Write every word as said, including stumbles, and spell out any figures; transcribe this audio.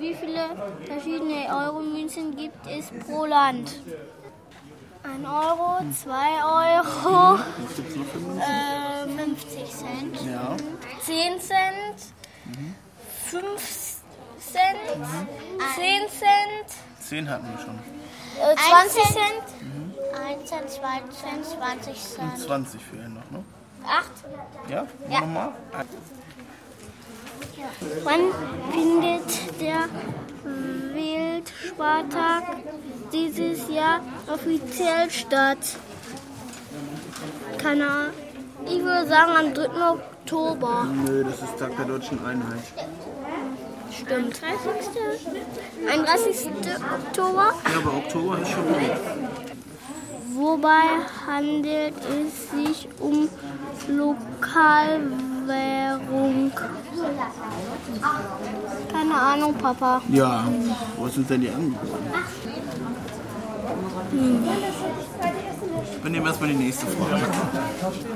wie viele verschiedene Euro-Münzen gibt es pro Land? Ein Euro, zwei Euro, Was gibt's noch für Münzen? äh, fünfzig Cent, Ja. zehn Cent, fünf Cent, zehn Cent, Zehn hatten wir schon. äh, zwanzig Cent, ein Cent, zwei Cent, zwanzig Und Cent. zwanzig fehlen noch, ne? acht. Ja? Ja. Nochmal? Wann findet der Weltspartag dieses Jahr offiziell statt? Keine Ahnung. Ich würde sagen am dritten Oktober. Nö, das ist Tag der deutschen Einheit. Stimmt. einunddreißigsten Oktober. Ja, aber Oktober ist schon gut. Wobei handelt es sich um Lokalwährung? Keine Ahnung, Papa. Ja, wo sind denn die angeboten? Wir nehmen erstmal die nächste Frage.